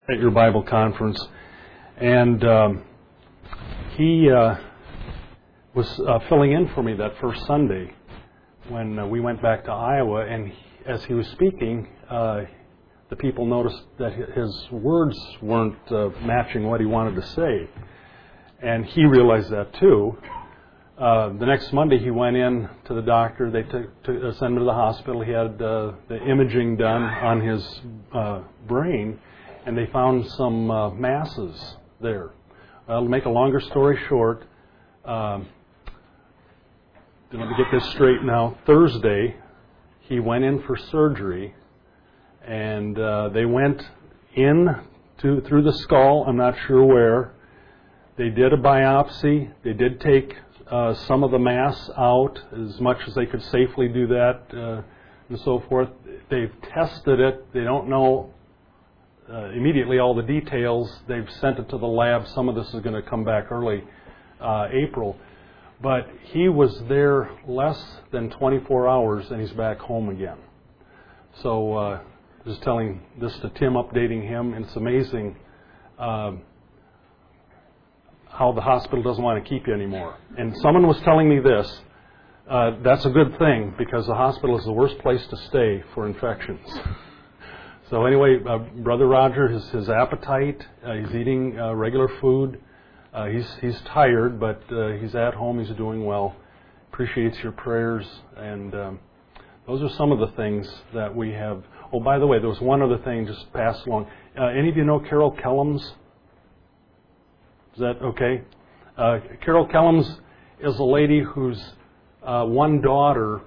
at your Bible conference, and he was filling in for me that first Sunday when we went back to Iowa, and as he was speaking, the people noticed that his words weren't matching what he wanted to say, and he realized that too. The next Monday he went in to the doctor. They sent him to the hospital. He had the imaging done on his brain, and they found some masses there. Well, to make a longer story short, let me get this straight now. Thursday, he went in for surgery, and they went in through the skull. I'm not sure where. They did a biopsy. They did take some of the mass out, as much as they could safely do that, and so forth. They've tested it. They don't know immediately all the details. They've sent it to the lab. Some of this is going to come back early April. But he was there less than 24 hours, and he's back home again. So just telling this to Tim, updating him, and it's amazing how the hospital doesn't want to keep you anymore. And someone was telling me this, that's a good thing, because the hospital is the worst place to stay for infections. So anyway, Brother Roger, his appetite, he's eating regular food. He's tired, but he's at home, he's doing well. Appreciates your prayers, and those are some of the things that we have. Oh, by the way, there was one other thing just passed along. Any of you know Carol Kellums? Is that okay? Carol Kellums is a lady whose one daughter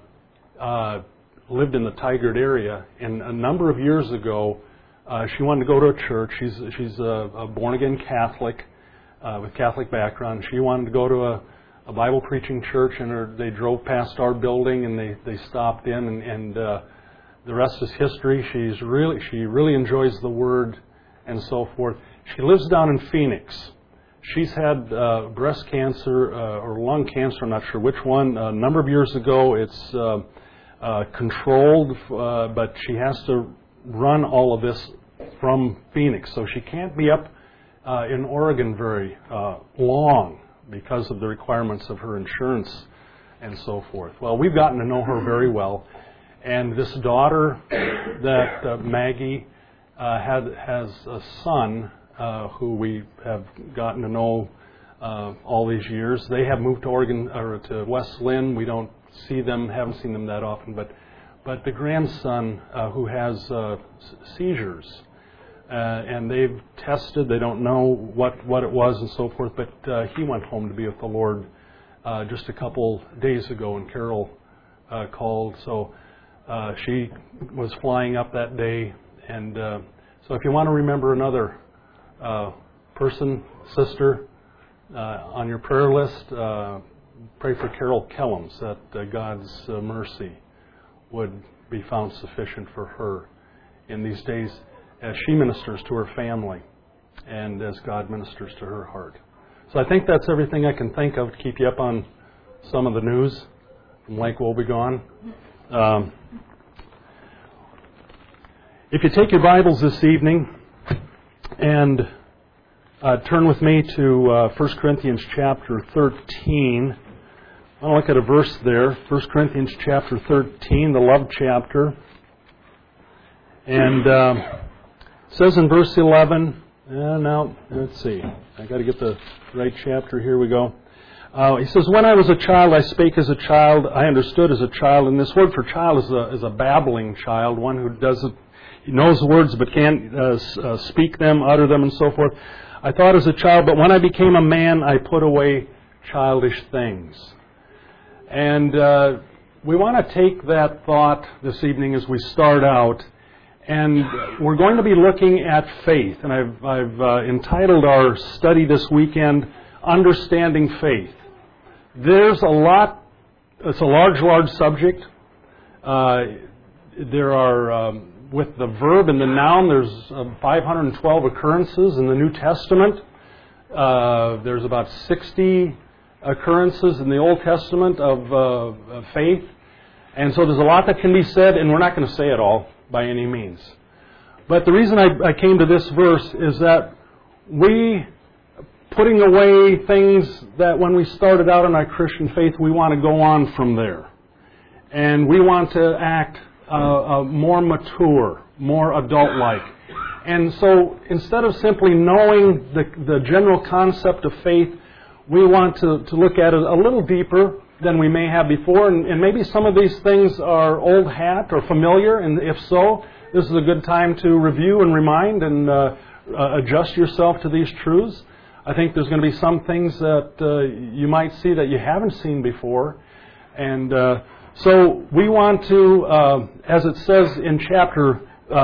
lived in the Tigard area, and a number of years ago, she wanted to go to a church. She's a born-again Catholic with Catholic background. She wanted to go to a Bible preaching church, and they drove past our building, and they stopped in, and the rest is history. She really enjoys the Word and so forth. She lives down in Phoenix. She's had breast cancer or lung cancer, I'm not sure which one, a number of years ago. It's controlled, but she has to run all of this from Phoenix. So she can't be up in Oregon very long because of the requirements of her insurance and so forth. Well, we've gotten to know her very well. And this daughter that Maggie has a son who we have gotten to know all these years. They have moved to Oregon or to West Lynn. We don't see them, haven't seen them that often. But the grandson who has seizures, and they've tested. They don't know what it was and so forth. But he went home to be with the Lord just a couple days ago, and Carol called. So she was flying up that day, and so if you want to remember another person, sister, on your prayer list, pray for Carol Kellums, that God's mercy would be found sufficient for her in these days as she ministers to her family and as God ministers to her heart. So I think that's everything I can think of to keep you up on some of the news from Lake Wobegon. If you take your Bibles this evening and turn with me to 1 Corinthians chapter 13. I want to look at a verse there, 1 Corinthians chapter 13, the love chapter. And it says in verse 11, now, let's see, I got to get the right chapter, here we go. He says, when I was a child, I spake as a child, I understood as a child. And this word for child is a babbling child, one who he knows the words but can't speak them, utter them, and so forth. I thought as a child, but when I became a man, I put away childish things. And we want to take that thought this evening as we start out. And we're going to be looking at faith. And I've entitled our study this weekend, Understanding Faith. There's a lot, it's a large subject. There are, with the verb and the noun, there's 512 occurrences in the New Testament. There's about 60 occurrences in the Old Testament of faith. And so there's a lot that can be said, and we're not going to say it all by any means. But the reason I came to this verse is that putting away things that when we started out in our Christian faith, we want to go on from there. And we want to act more mature, more adult-like. And so instead of simply knowing the general concept of faith, we want to look at it a little deeper than we may have before. And maybe some of these things are old hat or familiar, and if so, this is a good time to review and remind and adjust yourself to these truths. I think there's going to be some things that you might see that you haven't seen before. And so we want to, as it says in chapter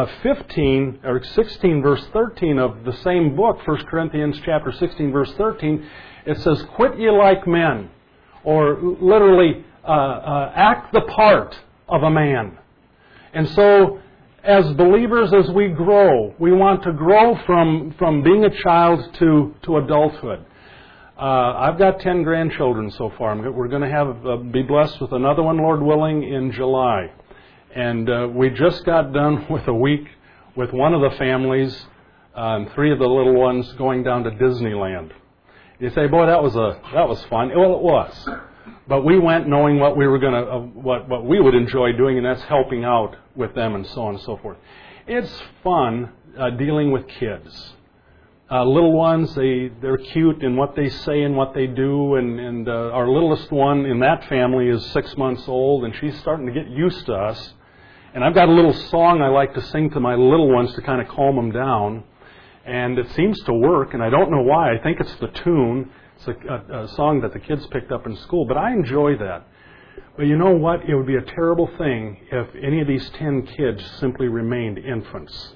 15 or 16 verse 13 of the same book, 1 Corinthians chapter 16 verse 13, it says, "Quit ye like men," or literally, act the part of a man. And so, as believers, as we grow, we want to grow from being a child to adulthood. I've got 10 grandchildren so far. We're going to be blessed with another one, Lord willing, in July. And we just got done with a week with one of the families, and 3 of the little ones going down to Disneyland. You say, "Boy, that was fun." Well, it was. But we went knowing what we were what we would enjoy doing, and that's helping out with them and so on and so forth. It's fun dealing with kids. Little ones, they're cute in what they say and what they do, and our littlest one in that family is 6 months old, and she's starting to get used to us. And I've got a little song I like to sing to my little ones to kind of calm them down, and it seems to work, and I don't know why. I think it's the tune. It's a song that the kids picked up in school, but I enjoy that. But you know what? It would be a terrible thing if any of these 10 kids simply remained infants.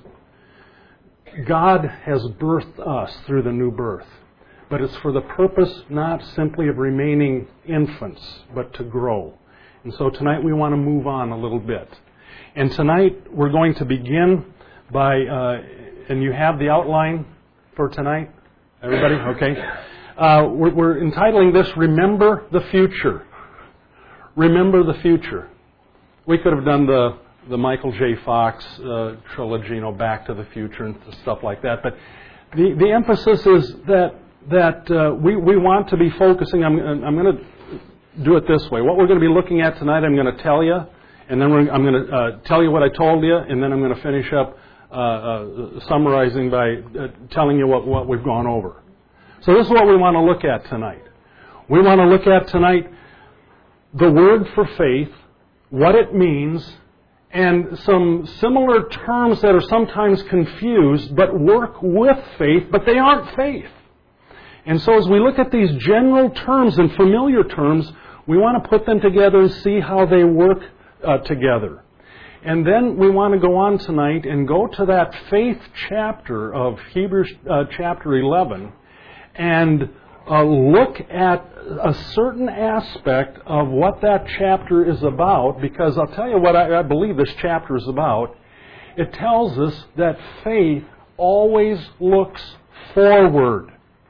God has birthed us through the new birth, but it's for the purpose not simply of remaining infants, but to grow. And so tonight we want to move on a little bit. And tonight we're going to begin by, and you have the outline for tonight? Everybody? Okay. We're entitling this, "Remember the Future." Remember the future. We could have done the Michael J. Fox trilogy, Back to the Future and stuff like that. But the emphasis is that we want to be focusing. I'm going to do it this way. What we're going to be looking at tonight, I'm going to tell you, and then I'm going to tell you what I told you, and then I'm going to finish up summarizing by telling you what we've gone over. So this is what we want to look at tonight. We want to look at tonight the word for faith, what it means, and some similar terms that are sometimes confused but work with faith, but they aren't faith. And so as we look at these general terms and familiar terms, we want to put them together and see how they work together. And then we want to go on tonight and go to that faith chapter of Hebrews chapter 11 and look at a certain aspect of what that chapter is about, because I'll tell you what I believe this chapter is about. It tells us that faith always looks forward.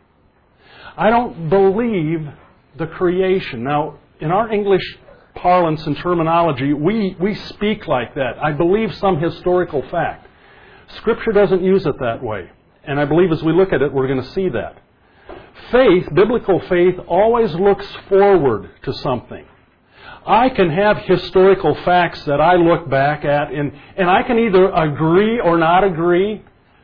I don't believe the creation. Now, in our English parlance and terminology, we speak like that. I believe some historical fact. Scripture doesn't use it that way. And I believe as we look at it, we're going to see that. Faith, biblical faith, always looks forward to something. I can have historical facts that I look back at, and I can either agree or not agree,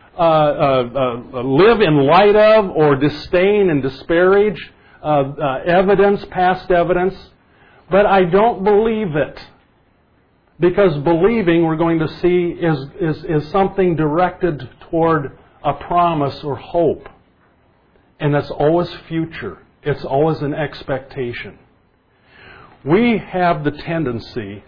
live in light of or disdain and disparage evidence, past evidence, but I don't believe it. Because believing, we're going to see, is something directed toward a promise or hope. And that's always future. It's always an expectation. We have the tendency,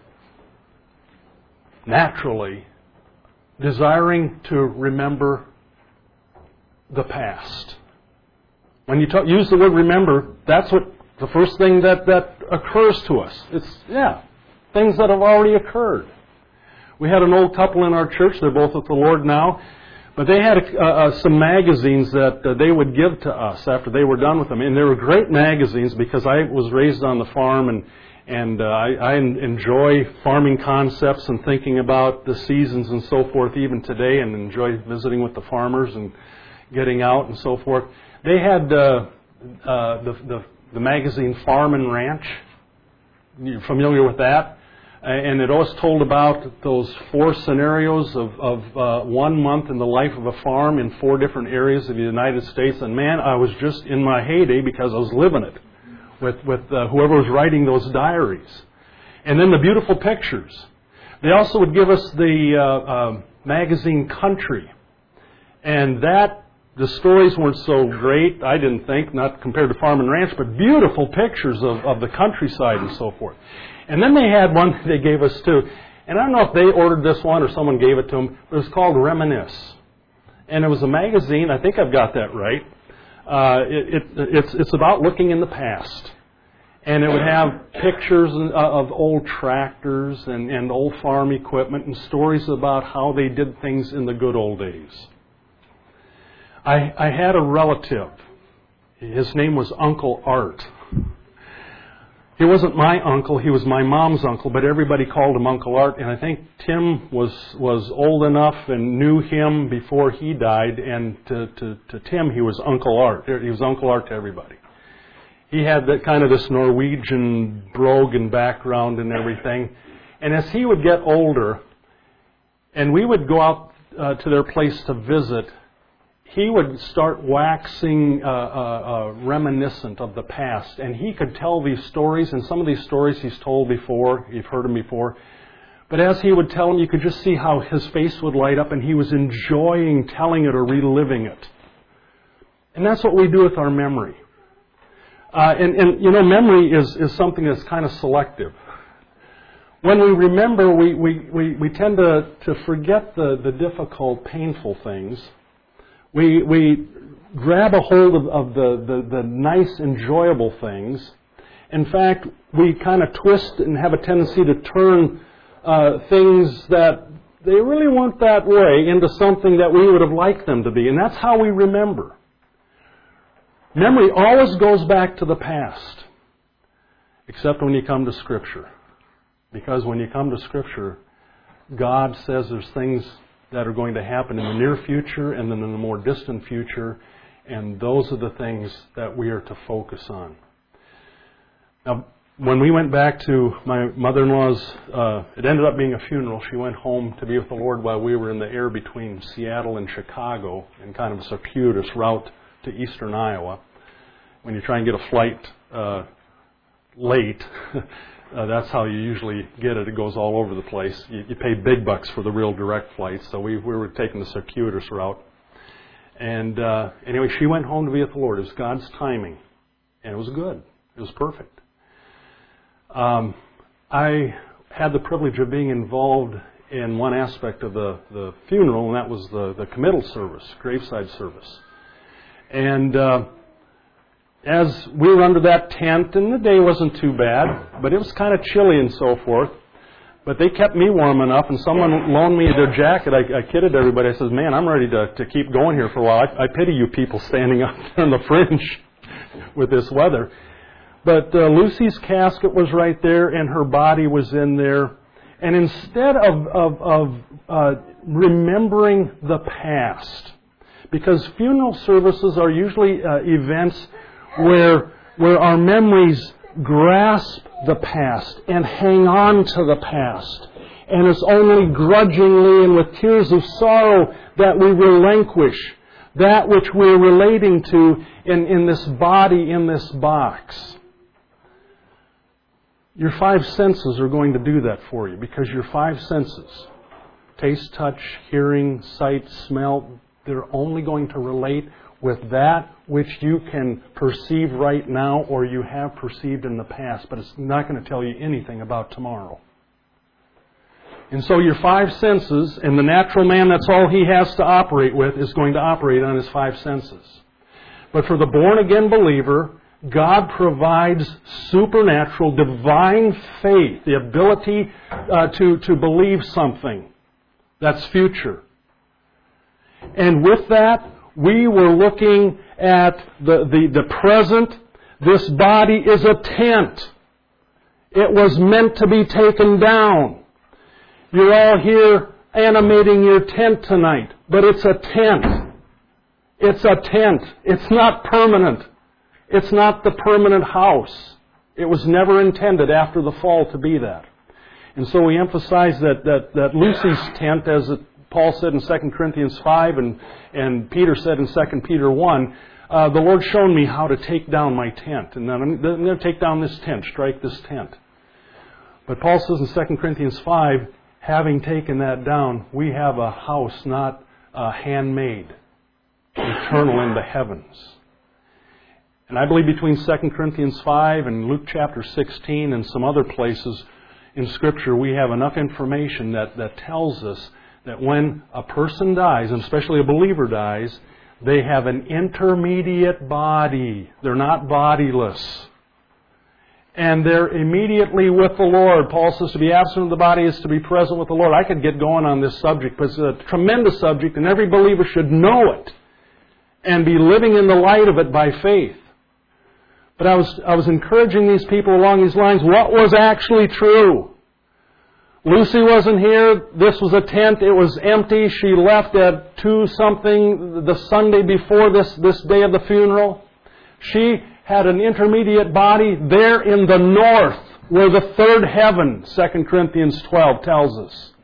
naturally, desiring to remember the past. When you use the word remember, that's what the first thing that occurs to us. It's, things that have already occurred. We had an old couple in our church. They're both with the Lord now. But they had some magazines that they would give to us after they were done with them. And they were great magazines because I was raised on the farm, And I enjoy farming concepts and thinking about the seasons and so forth even today, and enjoy visiting with the farmers and getting out and so forth. They had the magazine Farm and Ranch. You're familiar with that? And it always told about those 4 scenarios of 1 month in the life of a farm in 4 different areas of the United States. And man, I was just in my heyday because I was living it with whoever was writing those diaries. And then the beautiful pictures. They also would give us the magazine Country. And the stories weren't so great, I didn't think, not compared to Farm and Ranch, but beautiful pictures of the countryside and so forth. And then they had one they gave us too. And I don't know if they ordered this one or someone gave it to them. It was called Reminisce. And it was a magazine, I think I've got that right. It's about looking in the past. And it would have pictures of old tractors and old farm equipment and stories about how they did things in the good old days. I had a relative. His name was Uncle Art. He wasn't my uncle, he was my mom's uncle, but everybody called him Uncle Art, and I think Tim was old enough and knew him before he died, and to Tim he was Uncle Art. He was Uncle Art to everybody. He had that kind of this Norwegian brogue and background and everything. And as he would get older, and we would go out to their place to visit, he would start waxing reminiscent of the past. And he could tell these stories, and some of these stories he's told before, you've heard them before. But as he would tell them, you could just see how his face would light up, and he was enjoying telling it or reliving it. And that's what we do with our memory. And you know, memory is something that's kind of selective. When we remember, we tend to forget the difficult, painful things. We grab a hold of the nice, enjoyable things. In fact, we kind of twist and have a tendency to turn things that they really weren't that way into something that we would have liked them to be. And that's how we remember. Memory always goes back to the past, except when you come to Scripture. Because when you come to Scripture, God says there's things that are going to happen in the near future and then in the more distant future, and those are the things that we are to focus on. Now, when we went back to my mother-in-law's, it ended up being a funeral. She went home to be with the Lord while we were in the air between Seattle and Chicago in kind of a circuitous route to eastern Iowa. When you try and get a flight late, that's how you usually get it. It goes all over the place. You pay big bucks for the real direct flights, so we were taking the circuitous route. And anyway, she went home to be with the Lord. It was God's timing, and it was good. It was perfect. I had the privilege of being involved in one aspect of the funeral, and that was the committal service, graveside service. And as we were under that tent, and the day wasn't too bad, but it was kind of chilly and so forth, but they kept me warm enough, and someone loaned me their jacket. I kidded everybody. I said, man, I'm ready to keep going here for a while. I pity you people standing up on the fringe with this weather. But Lucy's casket was right there, and her body was in there. And instead of remembering the past, because funeral services are usually events where our memories grasp the past and hang on to the past. And it's only grudgingly and with tears of sorrow that we relinquish that which we're relating to in this body, in this box. Your 5 senses are going to do that for you, because your 5 senses, taste, touch, hearing, sight, smell, they're only going to relate with that which you can perceive right now or you have perceived in the past, but it's not going to tell you anything about tomorrow. And so your 5 senses, and the natural man, that's all he has to operate with, is going to operate on his 5 senses. But for the born-again believer, God provides supernatural, divine faith, the ability to believe something that's future. And with that, we were looking at the present. This body is a tent. It was meant to be taken down. You're all here animating your tent tonight, but it's a tent. It's a tent. It's not permanent. It's not the permanent house. It was never intended after the fall to be that. And so we emphasize that Lucy's tent, as Paul said in 2 Corinthians 5 and Peter said in 2 Peter 1, the Lord showed me how to take down my tent. And then I'm going to take down this tent, strike this tent. But Paul says in 2 Corinthians 5, having taken that down, we have a house not handmade, eternal in the heavens. And I believe between 2 Corinthians 5 and Luke chapter 16 and some other places in Scripture, we have enough information that tells us that when a person dies, and especially a believer dies, they have an intermediate body. They're not bodiless. And they're immediately with the Lord. Paul says to be absent of the body is to be present with the Lord. I could get going on this subject, but it's a tremendous subject, and every believer should know it and be living in the light of it by faith. But I was encouraging these people along these lines. What was actually true? Lucy wasn't here. This was a tent. It was empty. She left at 2-something the Sunday before this day of the funeral. She had an intermediate body there in the north, where the third heaven, 2 Corinthians 12 tells us.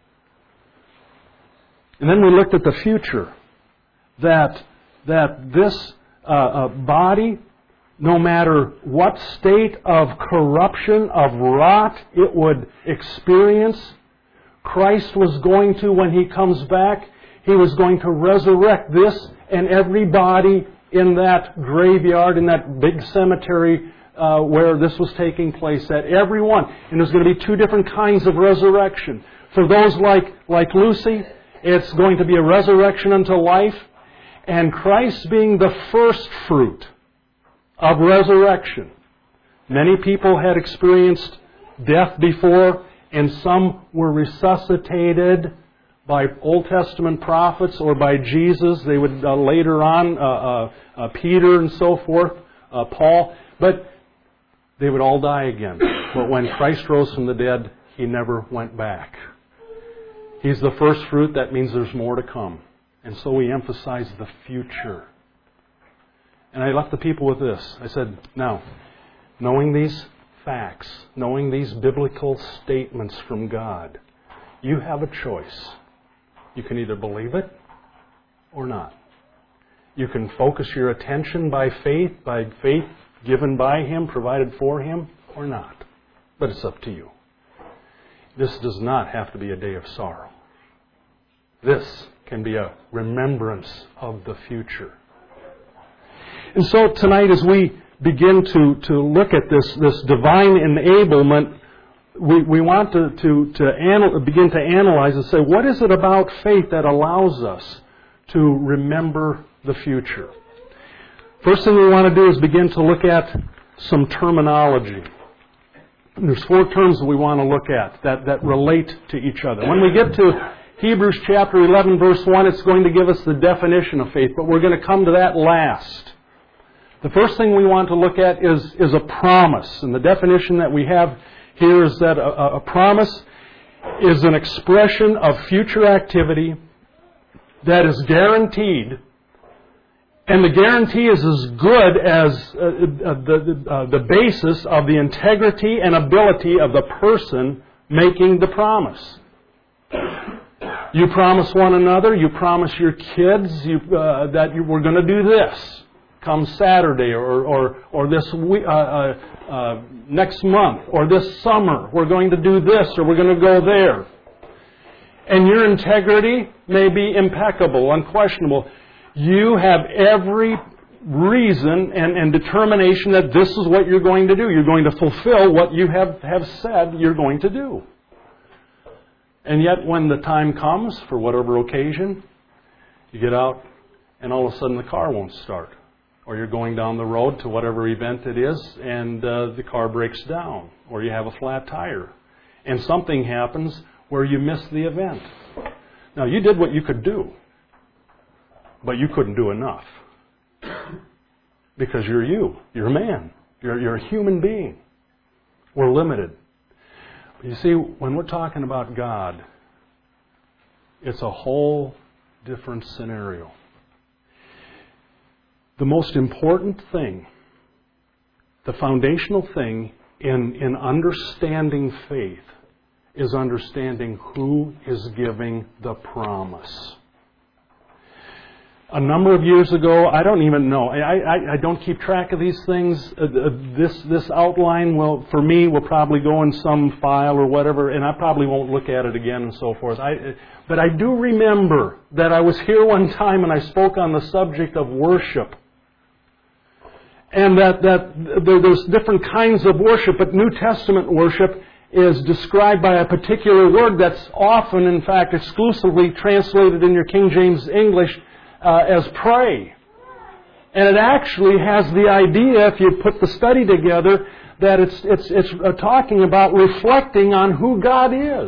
And then we looked at the future. That this body, no matter what state of corruption, of rot it would experience, Christ was going to, when He comes back, He was going to resurrect this and every body in that graveyard, in that big cemetery where this was taking place, at every one. And there's going to be 2 different kinds of resurrection. For those like Lucy, it's going to be a resurrection unto life, and Christ being the first fruit of resurrection. Many people had experienced death before, and some were resuscitated by Old Testament prophets or by Jesus. They would later on, Peter and so forth, Paul, but they would all die again. But when Christ rose from the dead, He never went back. He's the first fruit. That means there's more to come. And so we emphasize the future. And I left the people with this. I said, now, knowing these facts, knowing these biblical statements from God, you have a choice. You can either believe it or not. You can focus your attention by faith given by Him, provided for Him, or not. But it's up to you. This does not have to be a day of sorrow. This can be a remembrance of the future. And so tonight, as we begin to look at this divine enablement, we want to begin to analyze and say, what is it about faith that allows us to remember the future? First thing we want to do is begin to look at some terminology. There's 4 terms that we want to look at that relate to each other. When we get to Hebrews chapter 11, verse 1, it's going to give us the definition of faith, but we're going to come to that last. The first thing we want to look at is a promise. And the definition that we have here is that a promise is an expression of future activity that is guaranteed, and the guarantee is as good as the basis of the integrity and ability of the person making the promise. You promise one another, you promise your kids that we're going to do this come Saturday or this week, next month or this summer. We're going to do this or we're going to go there. And your integrity may be impeccable, unquestionable. You have every reason and determination that this is what you're going to do. You're going to fulfill what you have said you're going to do. And yet when the time comes, for whatever occasion, you get out and all of a sudden the car won't start. Or you're going down the road to whatever event it is and the car breaks down. Or you have a flat tire. And something happens where you miss the event. Now, you did what you could do. But you couldn't do enough. Because you're you. You're a man. You're a human being. We're limited. But you see, when we're talking about God, it's a whole different scenario. The most important thing, the foundational thing in understanding faith is understanding who is giving the promise. A number of years ago, I don't even know. I don't keep track of these things. This outline, for me, will probably go in some file or whatever, and I probably won't look at it again and so forth. But I do remember that I was here one time and I spoke on the subject of worship. And that there's different kinds of worship, but New Testament worship is described by a particular word that's often, in fact, exclusively translated in your King James English as pray. And it actually has the idea, if you put the study together, that it's talking about reflecting on who God is.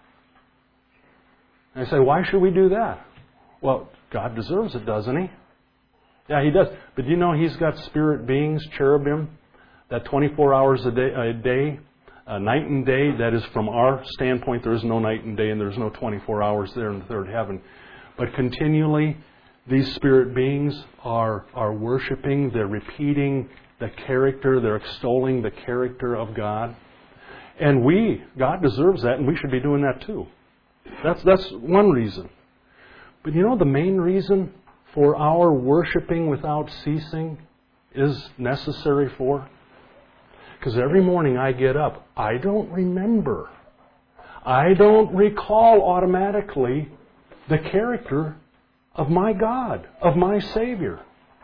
And I say, why should we do that? Well, God deserves it, doesn't He? Yeah, He does. But you know He's got spirit beings, cherubim, that 24 hours a day, night and day. That is, from our standpoint, there is no night and day, and there's no 24 hours there in the third heaven. But continually, these spirit beings are worshiping, they're repeating the character, they're extolling the character of God. And God deserves that, and we should be doing that too. That's one reason. But you know the main reason for our worshiping without ceasing is necessary for? Because every morning I get up, I don't remember. I don't recall automatically the character of my God, of my Savior.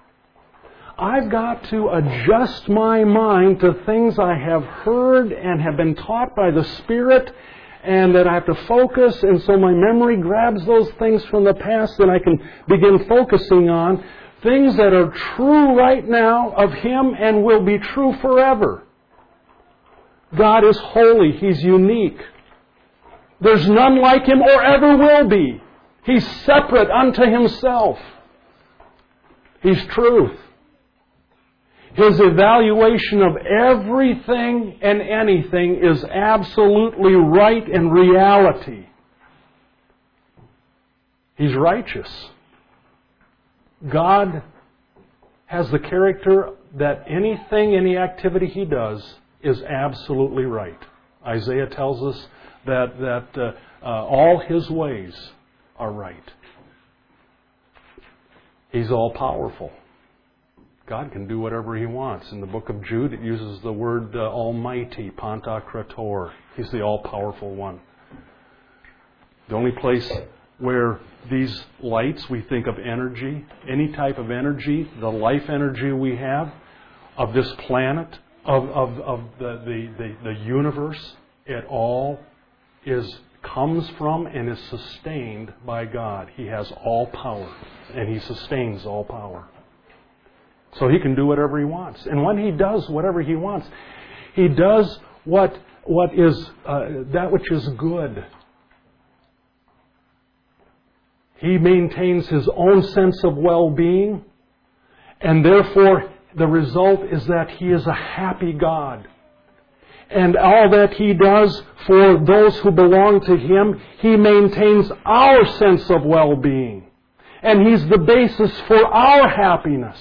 I've got to adjust my mind to things I have heard and have been taught by the Spirit, and that I have to focus, and so my memory grabs those things from the past that I can begin focusing on, things that are true right now of Him and will be true forever. God is holy. He's unique. There's none like Him or ever will be. He's separate unto Himself. He's truth. His evaluation of everything and anything is absolutely right in reality. He's righteous. God has the character that any activity He does is absolutely right. Isaiah tells us that all His ways are right. He's all-powerful. God can do whatever He wants. In the book of Jude, it uses the word Almighty, Pantocrator. He's the all-powerful one. The only place where these lights, we think of energy, any type of energy, the life energy we have, of this planet, of the universe, it all comes from and is sustained by God. He has all power, and He sustains all power. So He can do whatever He wants. And when He does whatever He wants, He does what is that which is good. He maintains His own sense of well-being, and therefore the result is that He is a happy God. And all that He does for those who belong to Him, He maintains our sense of well-being. And He's the basis for our happiness.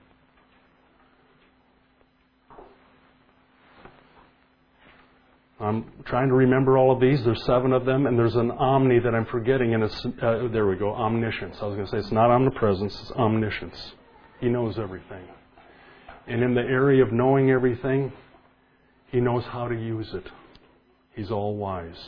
I'm trying to remember all of these. There's 7 of them, and there's an omni that I'm forgetting, and it's, there we go, omniscience. I was going to say it's not omnipresence, it's omniscience. He knows everything. And in the area of knowing everything, He knows how to use it. He's all-wise.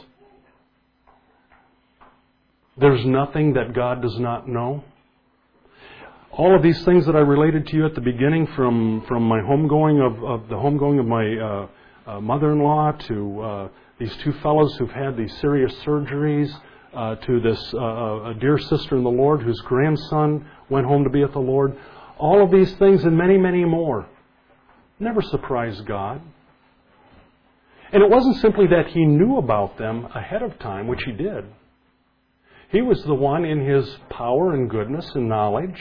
There's nothing that God does not know. All of these things that I related to you at the beginning, from my homegoing of the homegoing of my mother-in-law to these 2 fellows who've had these serious surgeries, to this a dear sister in the Lord whose grandson went home to be with the Lord. All of these things and many, many more never surprised God. And it wasn't simply that He knew about them ahead of time, which He did. He was the one, in His power and goodness and knowledge,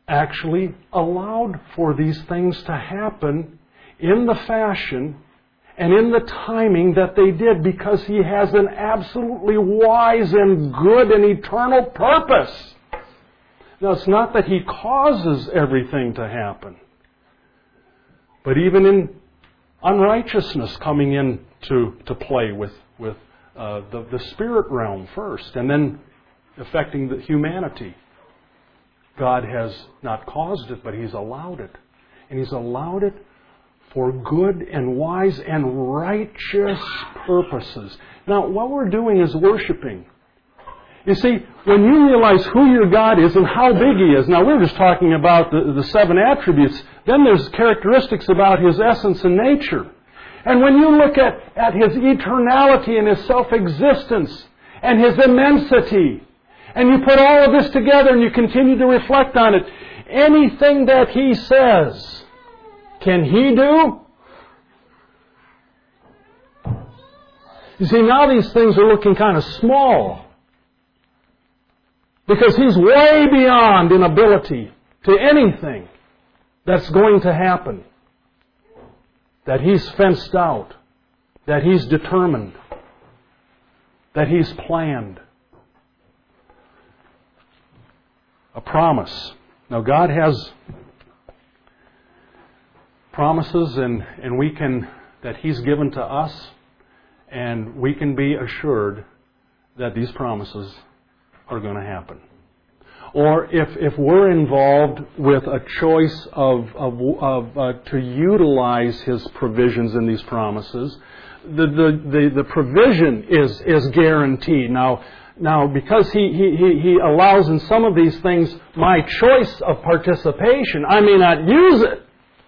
actually allowed for these things to happen in the fashion and in the timing that they did, because He has an absolutely wise and good and eternal purpose. Now, it's not that He causes everything to happen, but even in unrighteousness coming in to play with the spirit realm first, and then affecting the humanity. God has not caused it, but He's allowed it. And He's allowed it for good and wise and righteous purposes. Now, what we're doing is worshiping. You see, when you realize who your God is and how big He is, now we're just talking about the 7 attributes, then there's characteristics about His essence and nature. And when you look at His eternality and His self-existence and His immensity, and you put all of this together and you continue to reflect on it, anything that He says, can He do? You see, now these things are looking kind of small, because He's way beyond in ability to anything that's going to happen, that He's fenced out, that He's determined, that He's planned. A promise. Now, God has promises and that He's given to us, and we can be assured that these promises are going to happen. Or if we're involved with a choice to utilize His provisions in these promises, the provision is guaranteed. Now, because he allows in some of these things my choice of participation, I may not use it,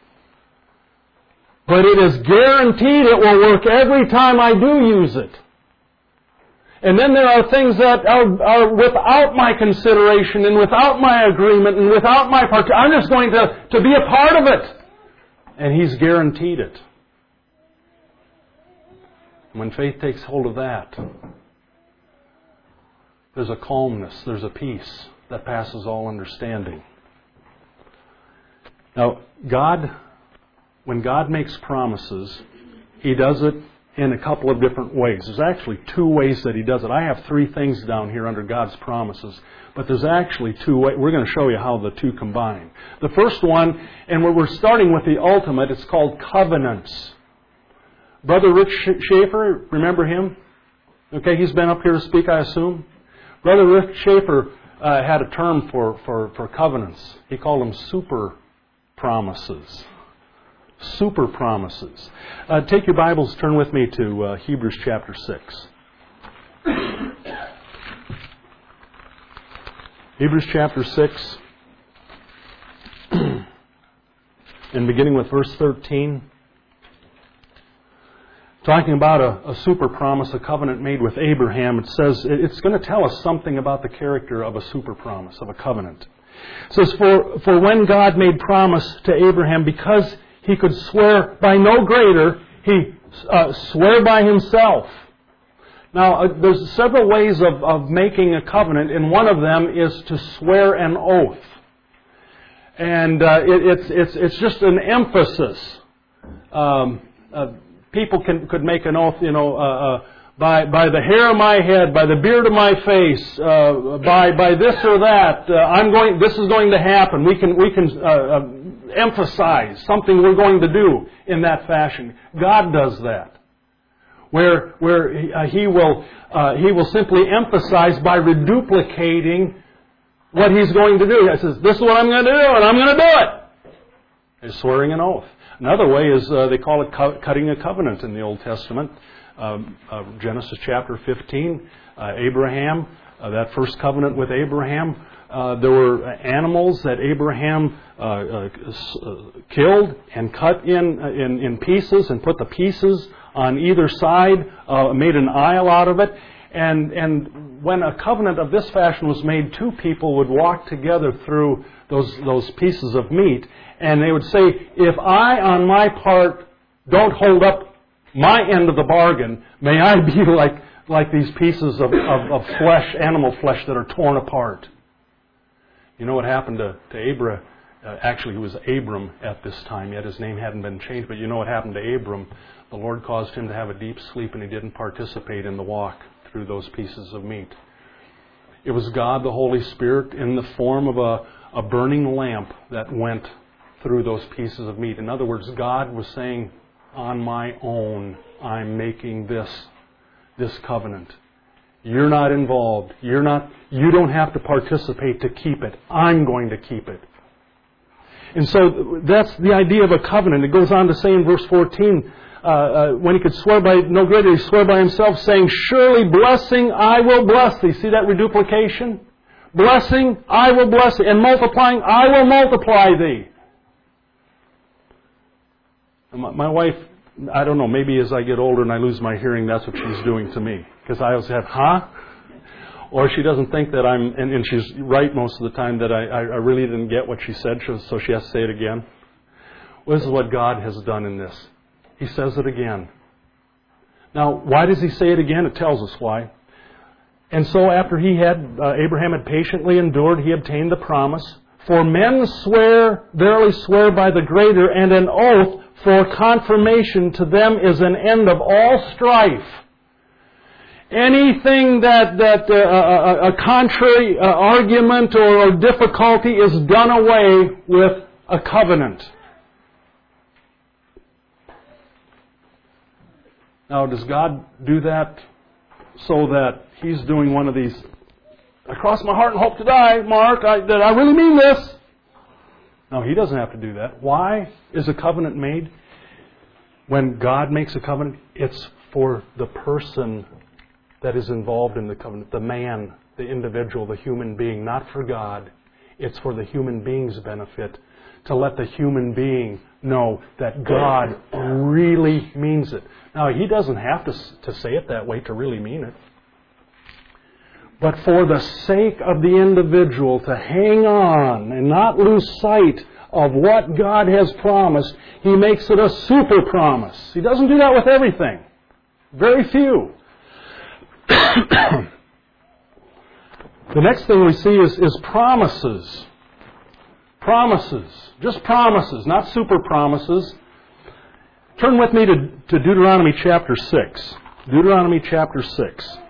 but it is guaranteed it will work every time I do use it. And then there are things that are without my consideration and without my agreement and without my part. I'm just going to be a part of it. And He's guaranteed it. When faith takes hold of that, there's a calmness, there's a peace that passes all understanding. Now, when God makes promises, He does it in a couple of different ways. There's actually 2 ways that He does it. I have 3 things down here under God's promises, but there's actually 2 ways. We're going to show you how the 2 combine. The first one, and we're starting with the ultimate, it's called covenants. Brother Rich Schaefer, remember him? Okay, he's been up here to speak, I assume. Brother Rich Schaefer had a term for covenants. He called them super promises. Super promises. Take your Bibles, turn with me to Hebrews chapter 6. Hebrews chapter 6, and beginning with verse 13. Talking about a super promise, a covenant made with Abraham, it says it's going to tell us something about the character of a super promise, of a covenant. It says, For when God made promise to Abraham, because He could swear by no greater, He swore by Himself. Now, there's several ways of making a covenant, and one of them is to swear an oath. And it's just an emphasis. People could make an oath, by the hair of my head, by the beard of my face, by this or that. This is going to happen. We can emphasize something we're going to do in that fashion. God does that, where He will simply emphasize by reduplicating what He's going to do. He says, "This is what I'm going to do, and I'm going to do it." It's swearing an oath. Another way is they call it cutting a covenant in the Old Testament. Genesis chapter 15, Abraham, that first covenant with Abraham, there were animals that Abraham killed and cut in pieces and put the pieces on either side, made an aisle out of it. And when a covenant of this fashion was made, 2 people would walk together through those pieces of meat, and they would say, if I, on my part, don't hold up my end of the bargain, may I be like these pieces of flesh, animal flesh, that are torn apart. You know what happened to Actually, he was Abram at this time, yet his name hadn't been changed. But you know what happened to Abram? The Lord caused him to have a deep sleep, and he didn't participate in the walk through those pieces of meat. It was God, the Holy Spirit, in the form of a burning lamp that went through those pieces of meat. In other words, God was saying, on my own, I'm making this covenant. You're not involved. You don't have to participate to keep it. I'm going to keep it. And so that's the idea of a covenant. It goes on to say in verse 14, when he could swear by no greater, he swore by himself, saying, surely blessing I will bless thee. See that reduplication? Blessing I will bless thee. And multiplying I will multiply thee. My wife, I don't know, maybe as I get older and I lose my hearing, that's what she's doing to me. Because I always have, huh? Or she doesn't think that and she's right most of the time, that I really didn't get what she said, so she has to say it again. Well, this is what God has done in this. He says it again. Now, why does he say it again? It tells us why. And so after Abraham had patiently endured, he obtained the promise. For men verily swear by the greater, and an oath for confirmation to them is an end of all strife. Anything that a contrary argument or difficulty is done away with a covenant. Now, does God do that so that He's doing one of these, I cross my heart and hope to die, Mark, that I really mean this? No, He doesn't have to do that. Why is a covenant made? When God makes a covenant, it's for the person that is involved in the covenant, the man, the individual, the human being, not for God. It's for the human being's benefit, to let the human being know that God really means it. Now, He doesn't have to say it that way to really mean it. But for the sake of the individual to hang on and not lose sight of what God has promised, He makes it a super promise. He doesn't do that with everything. Very few. The next thing we see is promises. Promises. Just promises, not super promises. Turn with me to Deuteronomy chapter 6. Deuteronomy chapter 6.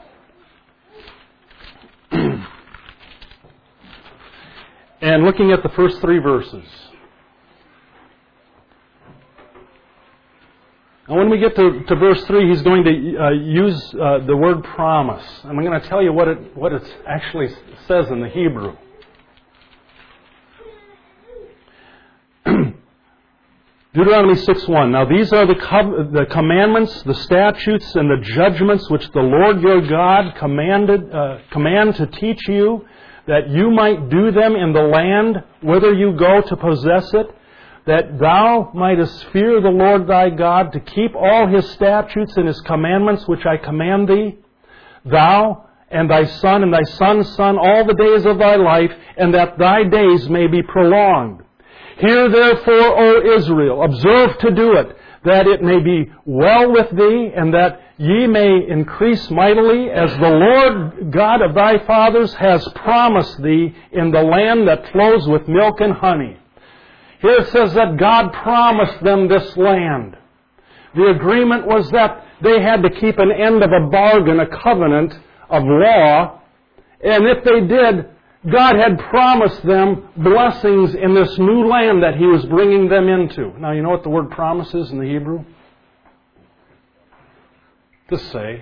And looking at the first 3 verses. And when we get to verse 3, he's going to use the word promise. And I'm going to tell you what it actually says in the Hebrew. Deuteronomy 6:1. Now these are the commandments, the statutes, and the judgments which the Lord your God command to teach you, that you might do them in the land whither you go to possess it, that thou mightest fear the Lord thy God, to keep all His statutes and His commandments which I command thee, thou and thy son and thy son's son all the days of thy life, and that thy days may be prolonged. Hear therefore, O Israel, observe to do it, that it may be well with thee, and that ye may increase mightily, as the Lord God of thy fathers has promised thee, in the land that flows with milk and honey. Here it says that God promised them this land. The agreement was that they had to keep an end of a bargain, a covenant of law, and if they did, God had promised them blessings in this new land that He was bringing them into. Now, you know what the word promise is in the Hebrew? To say.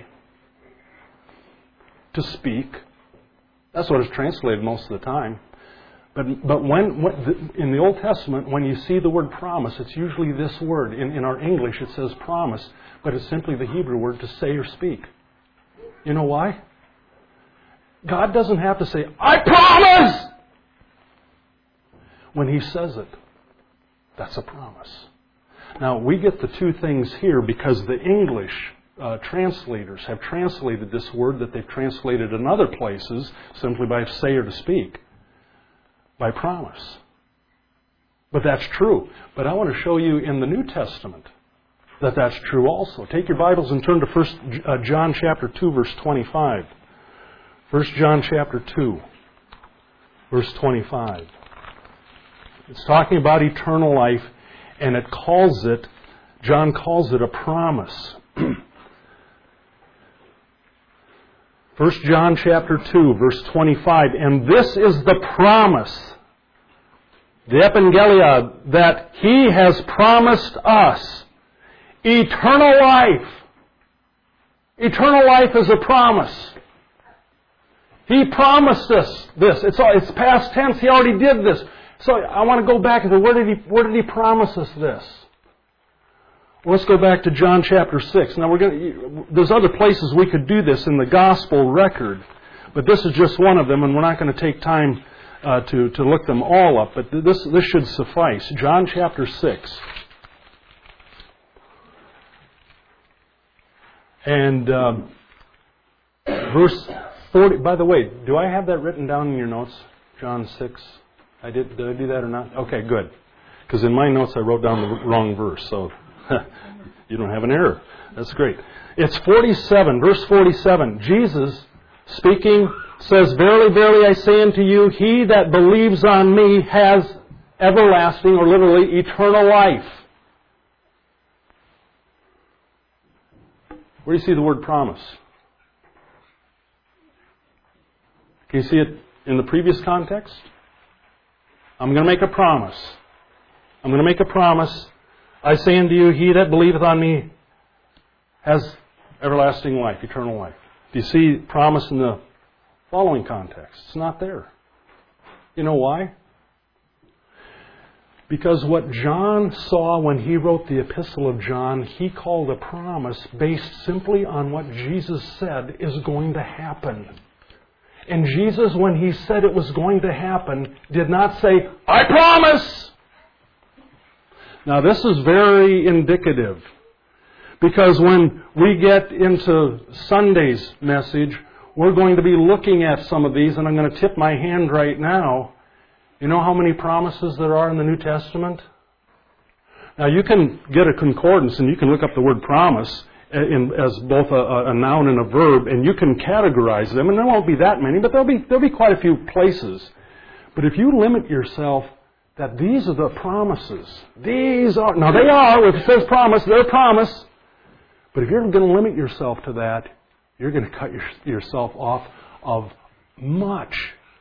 To speak. That's what it's translated most of the time. But when in the Old Testament, when you see the word promise, it's usually this word. In our English, it says promise, but it's simply the Hebrew word to say or speak. You know why? God doesn't have to say, I promise! When He says it, that's a promise. Now, we get the two things here because the English translators have translated this word that they've translated in other places simply by say or to speak, by promise. But that's true. But I want to show you in the New Testament that that's true also. Take your Bibles and turn to 1 John chapter 2, verse 25. 1 John chapter 2, verse 25. It's talking about eternal life, and John calls it a promise. 1 John chapter 2, verse 25, and this is the promise, the epangelia, that He has promised us eternal life. Eternal life is a promise. He promised us this. It's past tense. He already did this. So I want to go back and say, where did He promise us this? Well, let's go back to John chapter 6. Now there's other places we could do this in the gospel record, but this is just one of them, and we're not going to take time to look them all up. But this should suffice. John chapter 6. And verse 40, by the way, do I have that written down in your notes? John 6. Did I do that or not? Okay, good. Because in my notes I wrote down the wrong verse, so you don't have an error. That's great. It's 47, verse 47. Jesus, speaking, says, Verily, verily, I say unto you, he that believes on me has everlasting, or literally eternal life. Where do you see the word promise? Can you see it in the previous context? I'm going to make a promise. I'm going to make a promise. I say unto you, he that believeth on me has everlasting life, eternal life. Do you see promise in the following context? It's not there. You know why? Because what John saw when he wrote the Epistle of John, he called a promise based simply on what Jesus said is going to happen. And Jesus, when He said it was going to happen, did not say, I promise! Now this is very indicative. Because when we get into Sunday's message, we're going to be looking at some of these, and I'm going to tip my hand right now. You know how many promises there are in the New Testament? Now you can get a concordance and you can look up the word promise as both a noun and a verb, and you can categorize them, and there won't be that many, but there'll be quite a few places. But if you limit yourself that these are the promises, now they are, if it says promise, they're promise, but if you're going to limit yourself to that, you're going to cut yourself off of much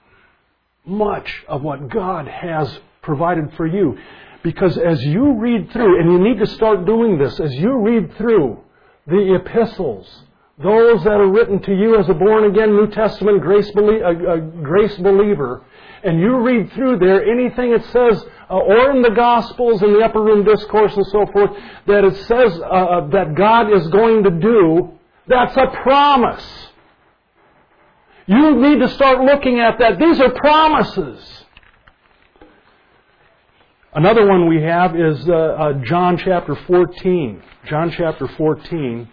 of what God has provided for you. Because as you read through, and you need to start doing this, as you read through the epistles, those that are written to you as a born-again New Testament grace believer, and you read through there anything it says, or in the Gospels, in the Upper Room Discourse and so forth, that it says that God is going to do, that's a promise. You need to start looking at that. These are promises. Another one we have is John chapter 14. John chapter 14,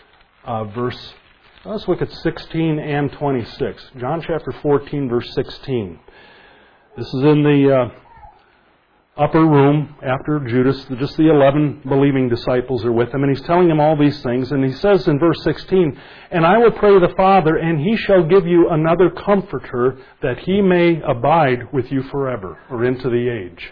let's look at 16 and 26. John chapter 14, verse 16. This is in the upper room after Judas. Just the 11 believing disciples are with him, and he's telling them all these things. And he says in verse 16, And I will pray the Father, and He shall give you another Comforter, that He may abide with you forever, or into the age.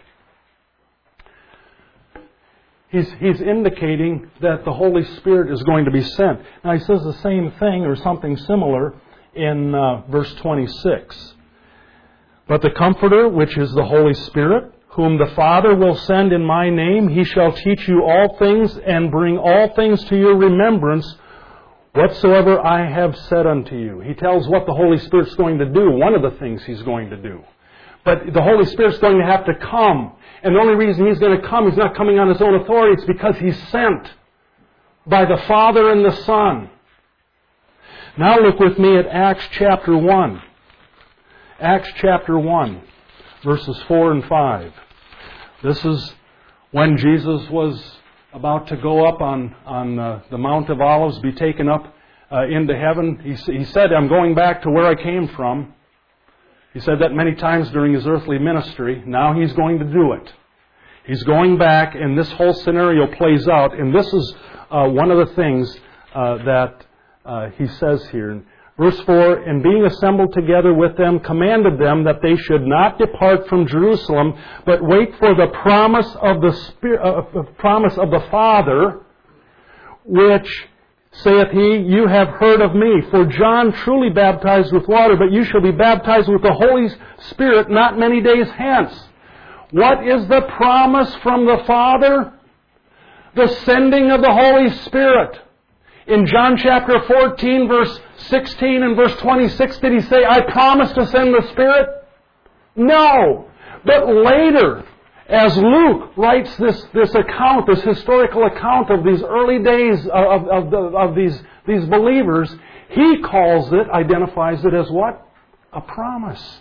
He's indicating that the Holy Spirit is going to be sent. Now he says the same thing or something similar in verse 26. But the Comforter, which is the Holy Spirit, whom the Father will send in my name, He shall teach you all things and bring all things to your remembrance, whatsoever I have said unto you. He tells what the Holy Spirit's going to do, one of the things He's going to do. But the Holy Spirit's going to have to come. And the only reason He's going to come, He's not coming on His own authority, it's because He's sent by the Father and the Son. Now look with me at Acts chapter 1. Acts chapter 1, verses 4 and 5. This is when Jesus was about to go up on the Mount of Olives, be taken up into heaven. He said, I'm going back to where I came from. He said that many times during His earthly ministry. Now He's going to do it. He's going back, and this whole scenario plays out. And this is one of the things that He says here. Verse 4, and being assembled together with them, commanded them that they should not depart from Jerusalem, but wait for the promise of the Father, which saith he, you have heard of me. For John truly baptized with water, but you shall be baptized with the Holy Spirit not many days hence. What is the promise from the Father? The sending of the Holy Spirit. In John chapter 14, verse 16 and verse 26, did he say, I promise to send the Spirit? No. But later, as Luke writes this account, this historical account of these early days of these believers, he calls it, identifies it as what? A promise.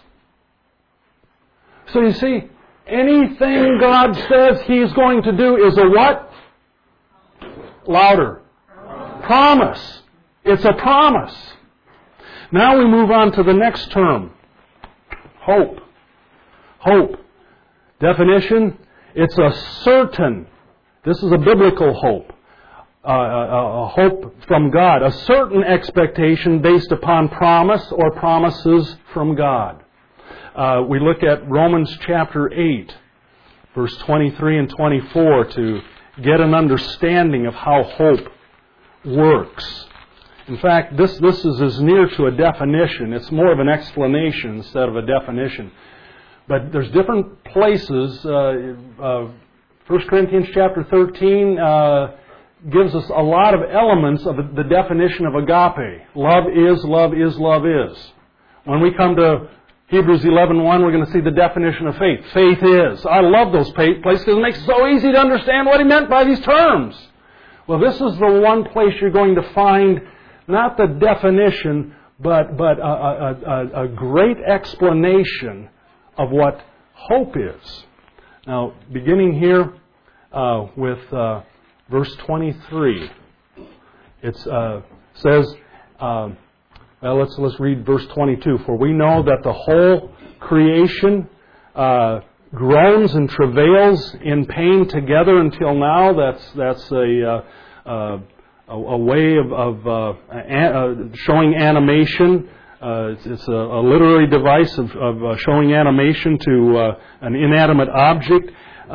So you see, anything God says He's going to do is a what? Louder. Promise. It's a promise. Now we move on to the next term. Hope. Hope. Definition, it's a certain, this is a biblical hope, a hope from God, a certain expectation based upon promise or promises from God. We look at Romans chapter 8, verse 23 and 24 to get an understanding of how hope works. In fact, this is as near to a definition. It's more of an explanation instead of a definition. But there's different places. 1 Corinthians chapter 13 gives us a lot of elements of the definition of agape. Love is, love is, love is. When we come to Hebrews 11:1, we're going to see the definition of faith. Faith is. I love those places because it makes it so easy to understand what he meant by these terms. Well, this is the one place you're going to find not the definition, but a great explanation of what hope is. Now, beginning here with verse 23, it says, let's read verse 22. For we know that the whole creation groans and travails in pain together until now. That's a way of showing animation. It's a literary device of showing animation to an inanimate object.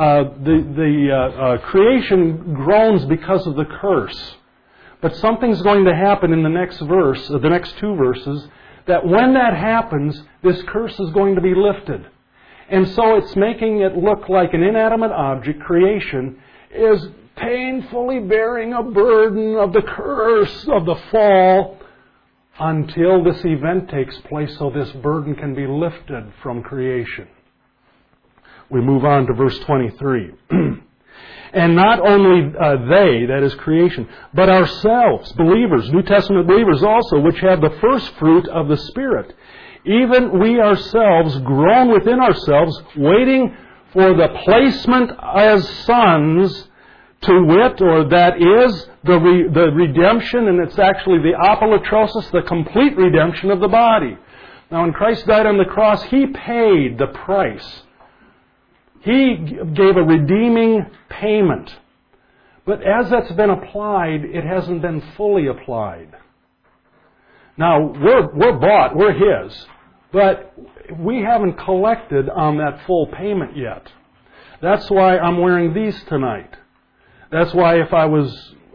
The creation groans because of the curse. But something's going to happen in the next verse, the next two verses, that when that happens, this curse is going to be lifted. And so it's making it look like an inanimate object, creation, is painfully bearing a burden of the curse of the fall until this event takes place so this burden can be lifted from creation. We move on to verse 23. And not only they, that is creation, but ourselves, believers, New Testament believers also, which have the first fruit of the Spirit. Even we ourselves groan within ourselves, waiting for the placement as sons, to wit, or that is, the redemption, and it's actually the apolutrosis, the complete redemption of the body. Now, when Christ died on the cross, He paid the price. He gave a redeeming payment. But as that's been applied, it hasn't been fully applied. Now, we're bought, we're His, but we haven't collected on that full payment yet. That's why I'm wearing these tonight. That's why if I was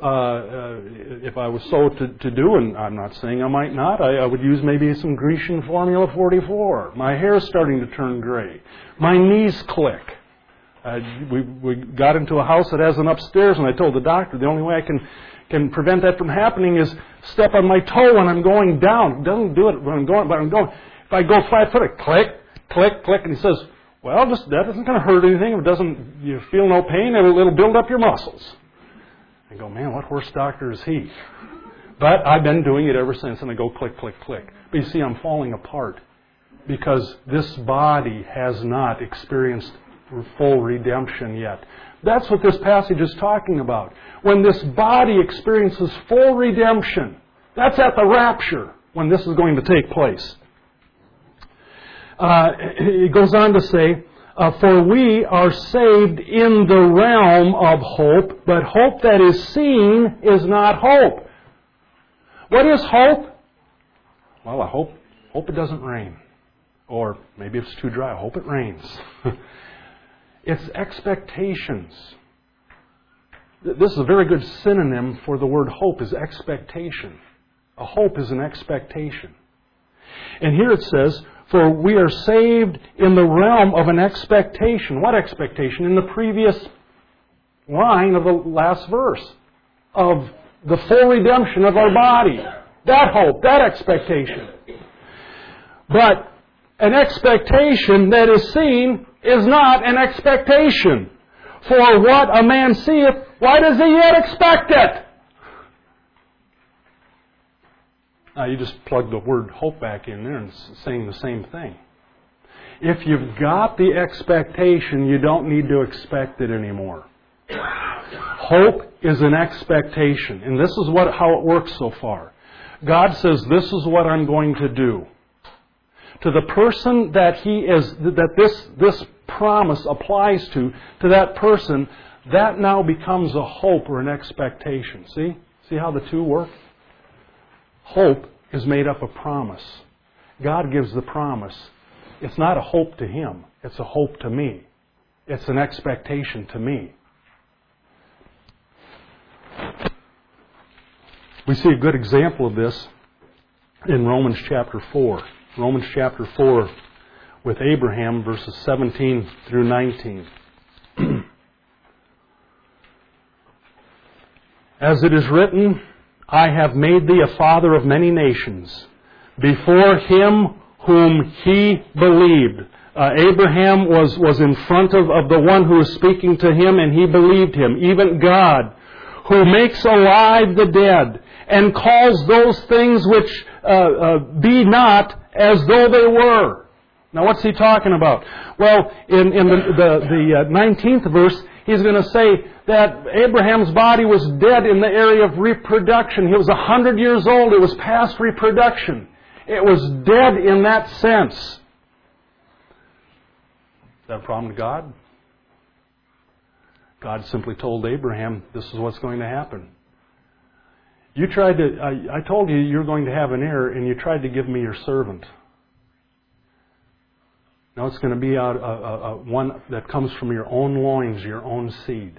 so to do, and I'm not saying I might not, I would use maybe some Grecian Formula 44. My hair's starting to turn gray. My knees click. We got into a house that has an upstairs, and I told the doctor the only way I can prevent that from happening is step on my toe when I'm going down. It doesn't do it when I'm going, but I'm going. If I go 5 foot, I click, click, click, and he says, well, that isn't going to hurt anything. If it doesn't, you feel no pain, it'll build up your muscles. I go, man, what horse doctor is he? But I've been doing it ever since, and I go click, click, click. But you see, I'm falling apart because this body has not experienced full redemption yet. That's what this passage is talking about. When this body experiences full redemption, that's at the rapture when this is going to take place. It goes on to say, for we are saved in the realm of hope, but hope that is seen is not hope. What is hope? Well, I hope it doesn't rain. Or maybe if it's too dry, I hope it rains. It's expectations. This is a very good synonym for the word hope, is expectation. A hope is an expectation. And here it says, for we are saved in the realm of an expectation. What expectation? In the previous line of the last verse. Of the full redemption of our body. That hope, that expectation. But an expectation that is seen is not an expectation. For what a man seeth, why does he yet expect it? Now you just plug the word hope back in there and it's saying the same thing. If you've got the expectation, you don't need to expect it anymore. Hope is an expectation. And this is how it works so far. God says, this is what I'm going to do. To the person that this promise applies to that person, that now becomes a hope or an expectation. See how the two work? Hope is made up of promise. God gives the promise. It's not a hope to Him. It's a hope to me. It's an expectation to me. We see a good example of this in Romans chapter 4. Romans chapter 4 with Abraham, verses 17 through 19. As it is written, I have made thee a father of many nations, before him whom he believed. Abraham was in front of the one who was speaking to him, and he believed him, even God, who makes alive the dead, and calls those things which be not as though they were. Now what's he talking about? Well, in the 19th verse, he's going to say that Abraham's body was dead in the area of reproduction. He was 100 years old. It was past reproduction. It was dead in that sense. Is that a problem to God? God simply told Abraham, this is what's going to happen. I told you you're going to have an heir, and you tried to give me your servant. Now it's going to be one that comes from your own loins, your own seed.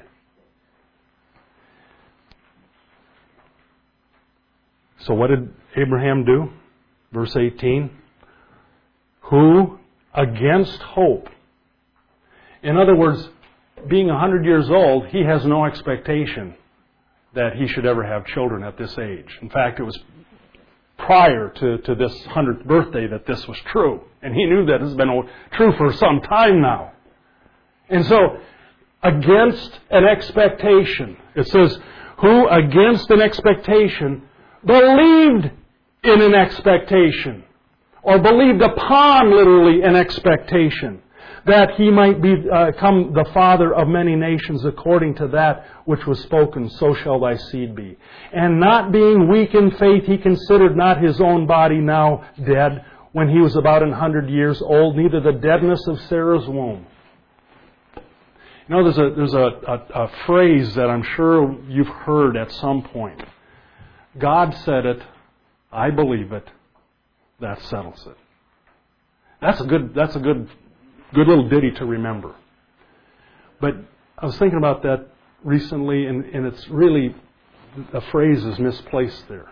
So what did Abraham do? Verse 18. Who, against hope. In other words, being 100 years old, he has no expectation that he should ever have children at this age. In fact, it was prior to this 100th birthday that this was true. And he knew that it's been true for some time now. And so, against an expectation, it says, who against an expectation believed in an expectation, or believed upon, literally, an expectation, that he might become the father of many nations according to that which was spoken, so shall thy seed be. And not being weak in faith, he considered not his own body now dead, when he was about 100 years old, neither the deadness of Sarah's womb. You know, there's a phrase that I'm sure you've heard at some point. God said it, I believe it, that settles it. That's a good little ditty to remember. But I was thinking about that recently, and it's really, the phrase is misplaced there.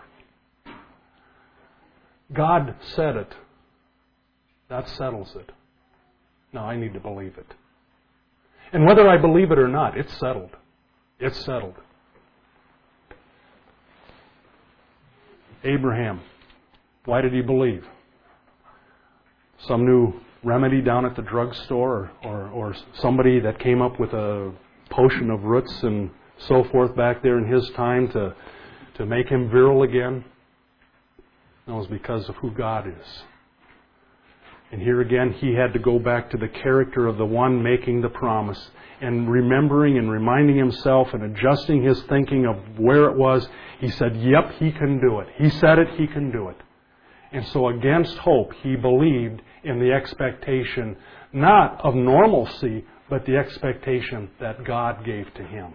God said it. That settles it. Now I need to believe it. And whether I believe it or not, it's settled. It's settled. Abraham, why did he believe? Some new remedy down at the drugstore, or somebody that came up with a potion of roots and so forth back there in his time to make him virile again? No, it was because of who God is. And here again, he had to go back to the character of the one making the promise, and remembering and reminding himself and adjusting his thinking of where it was. He said, yep, he can do it. He said it, he can do it. And so against hope, he believed in the expectation, not of normalcy, but the expectation that God gave to him.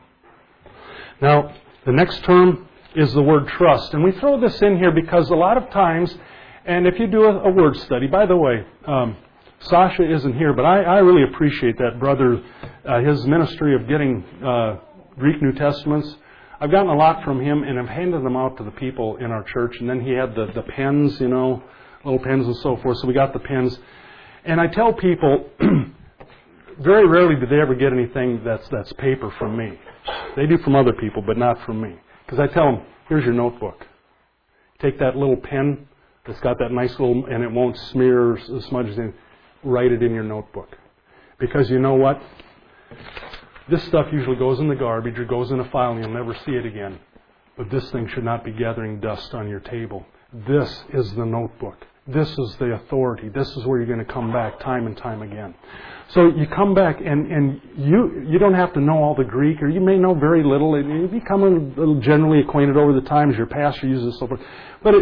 Now, the next term is the word trust. And we throw this in here because a lot of times, And if you do a word study, by the way, Sasha isn't here, but I really appreciate that brother, his ministry of getting Greek New Testaments. I've gotten a lot from him, and I've handed them out to the people in our church. And then he had the pens, little pens and so forth. So we got the pens. And I tell people, very rarely do they ever get anything that's paper from me. They do from other people, but not from me. Because I tell them, here's your notebook. Take that little pen that's got that nice little, and it won't smear or smudge anything. Write it in your notebook. Because you know what? This stuff usually goes in the garbage or goes in a file and you'll never see it again. But this thing should not be gathering dust on your table. This is the notebook. This is the authority. This is where you're going to come back time and time again. So you come back and you don't have to know all the Greek, or you may know very little. You become a little generally acquainted over the time as your pastor uses so forth. But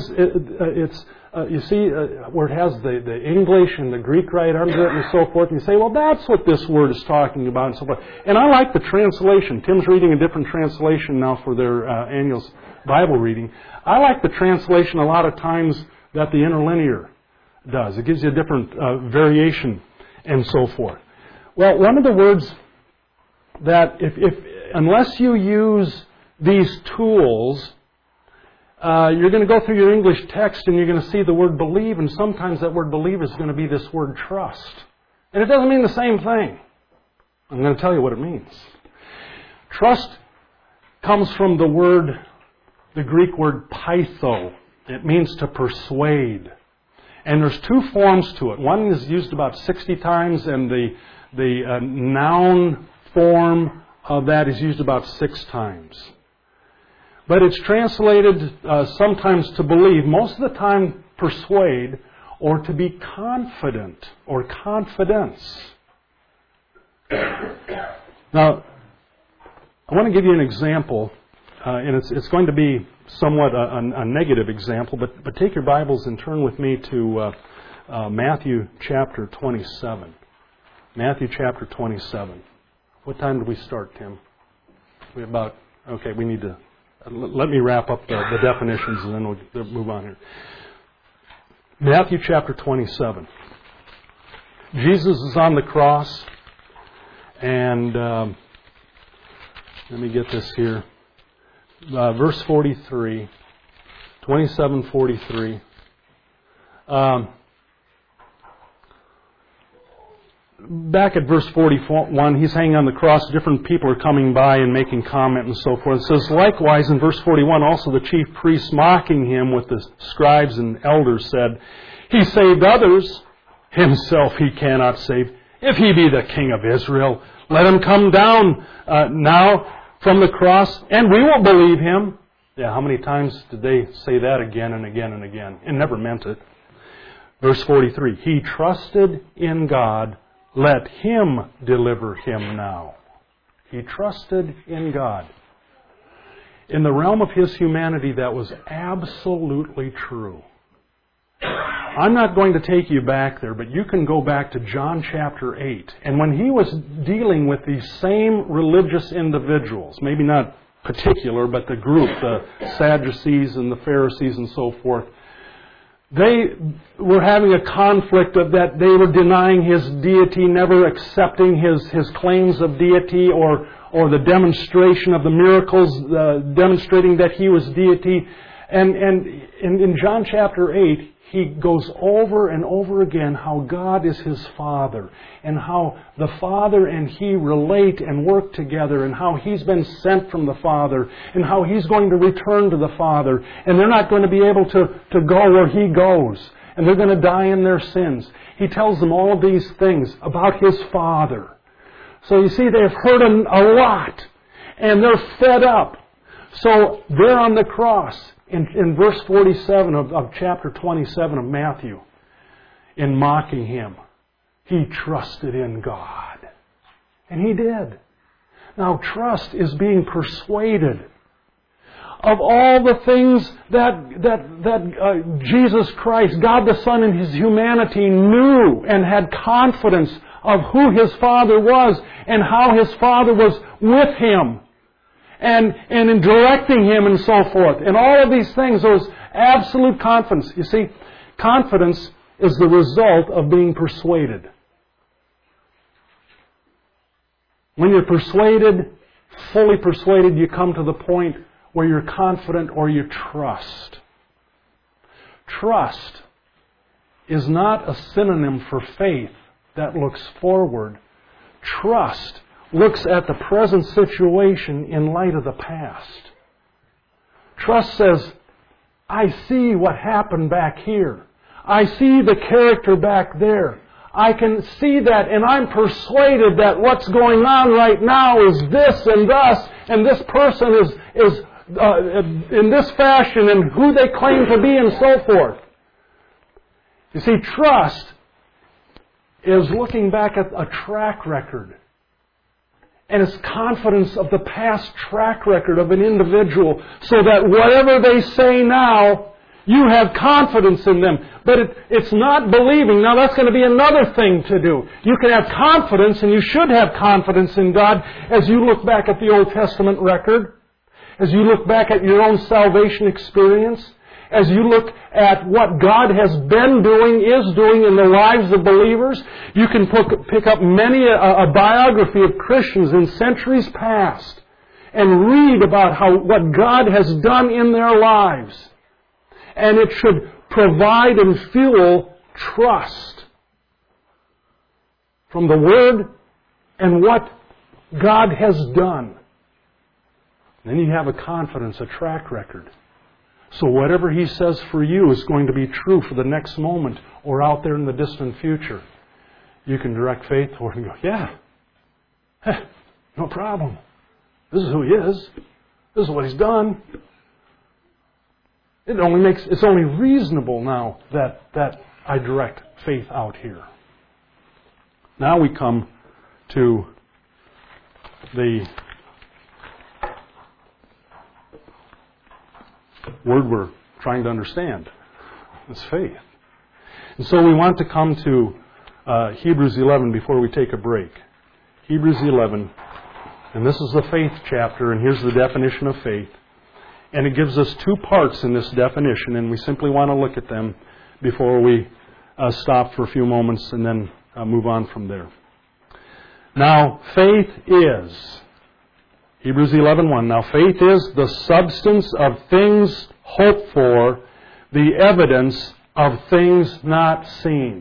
you see where it has the English and the Greek right under it and so forth. And you say, well, that's what this word is talking about and so forth. And I like the translation. Tim's reading a different translation now for their annual Bible reading. I like the translation a lot of times that the interlinear does. It gives you a different variation and so forth. Well, one of the words that unless you use these tools, you're going to go through your English text and you're going to see the word believe, and sometimes that word believe is going to be this word trust. And it doesn't mean the same thing. I'm going to tell you what it means. Trust comes from the Greek word pytho. It means to persuade. And there's two forms to it. One is used about 60 times, and the noun form of that is used about 6 times. But it's translated sometimes to believe, most of the time persuade, or to be confident, or confidence. Now, I want to give you an example, and it's going to be somewhat a negative example, but take your Bibles and turn with me to Matthew chapter 27. Matthew chapter 27. What time do we start, Tim? We need to... Let me wrap up the definitions and then we'll move on here. Matthew chapter 27. Jesus is on the cross, and let me get this here. Verse 43, 27:43. Back at verse 41, he's hanging on the cross. Different people are coming by and making comment and so forth. It says, likewise, in verse 41, also the chief priests mocking him with the scribes and elders said, he saved others, himself he cannot save. If he be the King of Israel, let him come down now from the cross, and we will believe him. Yeah, how many times did they say that again and again and again? And never meant it. Verse 43, he trusted in God, let him deliver him now. He trusted in God. In the realm of his humanity, that was absolutely true. I'm not going to take you back there, but you can go back to John chapter 8. And when he was dealing with these same religious individuals, maybe not particular, but the group, the Sadducees and the Pharisees and so forth, they were having a conflict of that they were denying his deity, never accepting his claims of deity or the demonstration of the miracles demonstrating that he was deity. And in John chapter 8, he goes over and over again how God is his Father, and how the Father and he relate and work together, and how he's been sent from the Father, and how he's going to return to the Father, and they're not going to be able to go where he goes, and they're going to die in their sins. He tells them all of these things about his Father. So you see, they've heard a lot, and they're fed up. So they're on the cross. In verse 47 of chapter 27 of Matthew, in mocking him, he trusted in God. And he did. Now, trust is being persuaded of all the things that Jesus Christ, God the Son in his humanity, knew and had confidence of who his Father was and how his Father was with him. And in directing him and so forth. And all of these things, Absolute confidence. You see, confidence is the result of being persuaded. When you're persuaded, fully persuaded, you come to the point where you're confident or you trust. Trust is not a synonym for faith that looks forward. Trust looks at the present situation in light of the past. Trust says, I see what happened back here. I see the character back there. I can see that, and I'm persuaded that what's going on right now is this and thus, and this person is in this fashion, and who they claim to be, and so forth. You see, trust is looking back at a track record. And it's confidence of the past track record of an individual, so that whatever they say now, you have confidence in them. But it's not believing. Now that's going to be another thing to do. You can have confidence, and you should have confidence in God as you look back at the Old Testament record, as you look back at your own salvation experience, as you look at what God has been doing, is doing in the lives of believers. You can pick up many a biography of Christians in centuries past and read about what God has done in their lives. And it should provide and fuel trust from the Word and what God has done. Then you have a confidence, a track record. So whatever He says for you is going to be true for the next moment or out there in the distant future. You can direct faith toward and go, yeah, no problem. This is who He is. This is what He's done. It's only reasonable now that I direct faith out here. Now we come to the word we're trying to understand. It's faith. And so we want to come to Hebrews 11 before we take a break. Hebrews 11, and this is the faith chapter, and here's the definition of faith. And it gives us two parts in this definition, and we simply want to look at them before we stop for a few moments and then move on from there. Now, faith is... Hebrews 11:1. Now faith is the substance of things hoped for, the evidence of things not seen.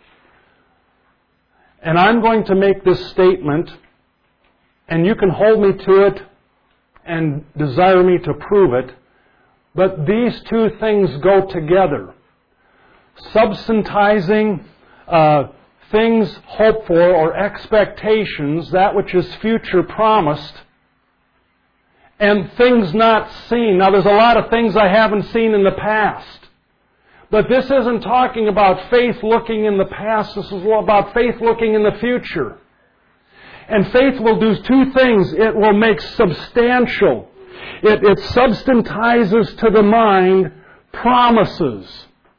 And I'm going to make this statement, and you can hold me to it and desire me to prove it, but these two things go together. Substantizing things hoped for or expectations, that which is future promised, and things not seen. Now, there's a lot of things I haven't seen in the past. But this isn't talking about faith looking in the past. This is about faith looking in the future. And faith will do two things. It will make substantial. It substantizes to the mind promises.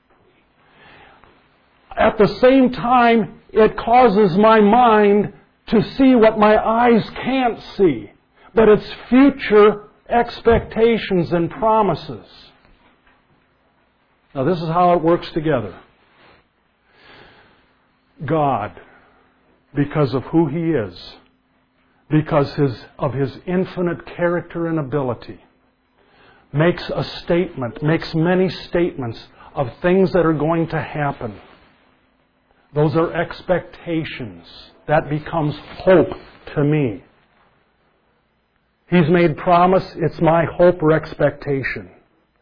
At the same time, it causes my mind to see what my eyes can't see. But it's future expectations and promises. Now this is how it works together. God, because of who He is, because of His infinite character and ability, makes a statement, makes many statements of things that are going to happen. Those are expectations. That becomes hope to me. He's made promise, it's my hope or expectation.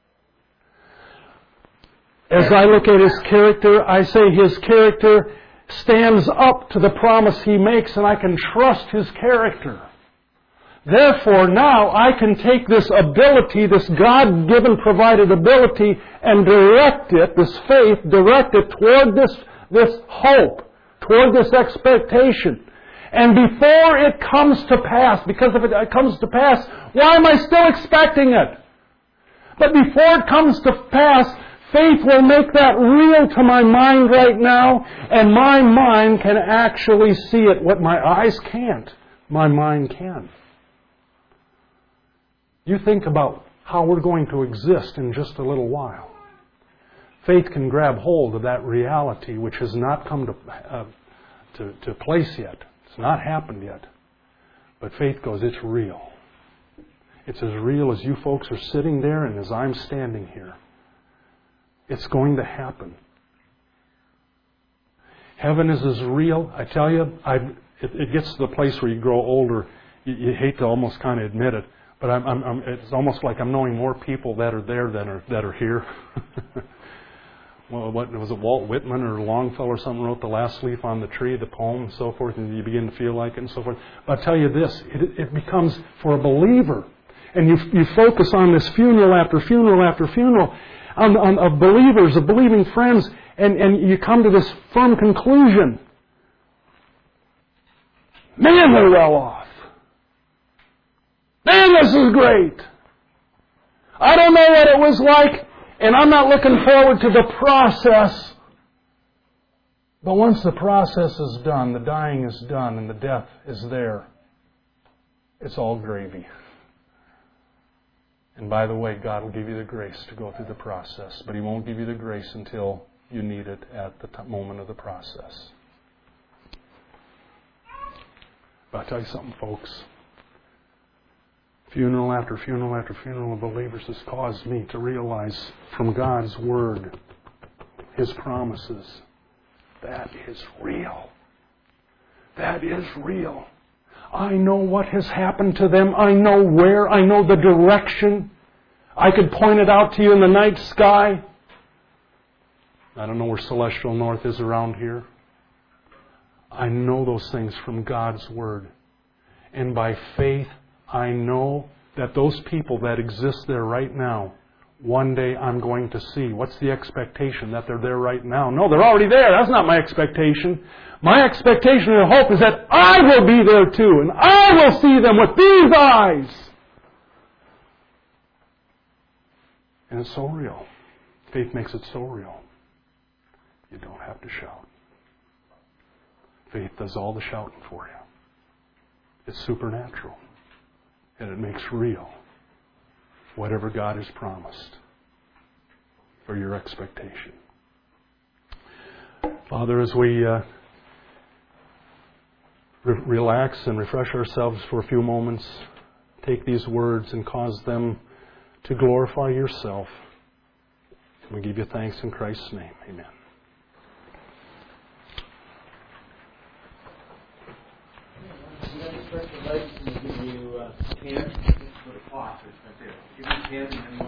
As I look at His character, I say His character stands up to the promise He makes, and I can trust His character. Therefore, now I can take this ability, this God-given provided ability, and direct it, this faith, direct it toward this hope, toward this expectation. And before it comes to pass, because if it comes to pass, why am I still expecting it? But before it comes to pass, faith will make that real to my mind right now, and my mind can actually see it. What my eyes can't, my mind can. You think about how we're going to exist in just a little while. Faith can grab hold of that reality which has not come to place yet. It's not happened yet. But faith goes, it's real. It's as real as you folks are sitting there and as I'm standing here. It's going to happen. Heaven is as real. I tell you, it gets to the place where you grow older. You hate to almost kind of admit it, but it's almost like I'm knowing more people that are there that are here. Well, what was it? Walt Whitman or Longfellow or something wrote The Last Leaf on the Tree, the poem, and so forth, and you begin to feel like it and so forth. But I'll tell you this, it becomes for a believer, and you focus on this funeral after funeral after funeral of believers, of believing friends, and you come to this firm conclusion. Man, they're well off. Man, this is great. I don't know what it was like, and I'm not looking forward to the process. But once the process is done, the dying is done, and the death is there, it's all gravy. And by the way, God will give you the grace to go through the process, but He won't give you the grace until you need it at the moment of the process. But I'll tell you something, folks. Funeral after funeral after funeral of believers has caused me to realize from God's Word, His promises, that is real. That is real. I know what has happened to them. I know where. I know the direction. I could point it out to you in the night sky. I don't know where celestial north is around here. I know those things from God's Word. And by faith, I know that those people that exist there right now, one day I'm going to see. What's the expectation? That they're there right now? No, they're already there. That's not my expectation. My expectation and hope is that I will be there too, and I will see them with these eyes. And it's so real. Faith makes it so real. You don't have to shout. Faith does all the shouting for you. It's supernatural. And it makes real whatever God has promised for your expectation. Father, as we relax and refresh ourselves for a few moments, take these words and cause them to glorify yourself. And we give you thanks in Christ's name. Amen. Give you 10 for the clock. Give you 10 and then